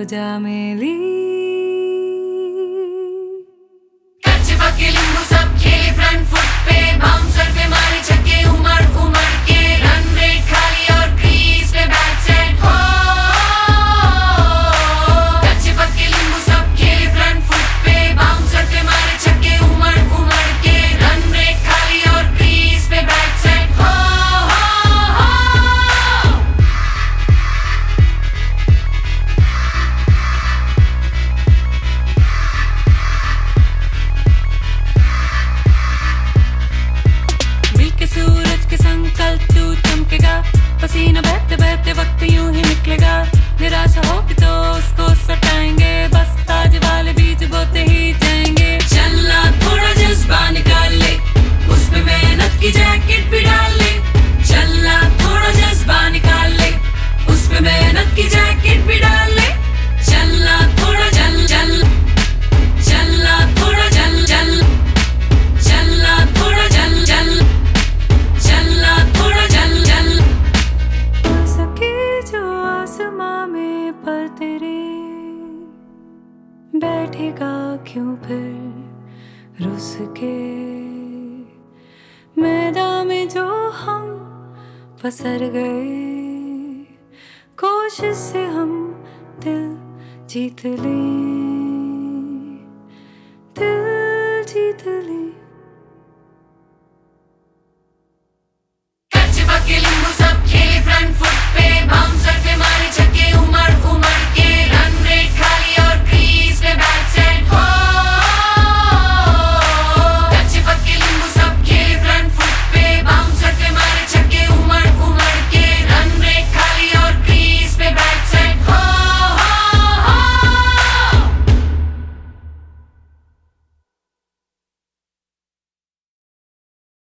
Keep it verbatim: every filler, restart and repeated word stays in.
जा मेली। कच्चे पक्के लिंबू सब खेले फ्रंट फुट पे, बाउंसर पे मारे छक्के उमड़ उमड़ के, रन रेट खाली और क्रीज पे बैट सेट हो। कच्चे पक्के लिंबू सब खेले फ्रंट फुट पे, बाउंसर पे मारे छक्के उमड़ उमड़ के, रन रेट खाली और क्रीज पे बैट सेट हो। सूरज के संग कल तू चमकेगा, पसीना बहते बहते वक्त यूं ही निकलेगा। निराशा होगी तो उसको सटाएंगे, बस ताज वाले बीज बोते ही जाएंगे। चलना थोड़ा जज्बा निकाल ले, उसमें मेहनत की जैकेट भी डाल ले। चलना थोड़ा जज्बा निकाल ले, उसमें मेहनत की जैकेट भी डाल ले। चलना थोड़ा जल जल चलना थोड़ा जल जल चलना थोड़ा जल जल चलना थोड़ा जल जल। हो सके जो आसमां में पर तेरे, बैठेगा क्यों फिर रुस के। मैदान में जो हम पसर गए, कोशिश से हम दिल जीत लें, दिल जीत लें।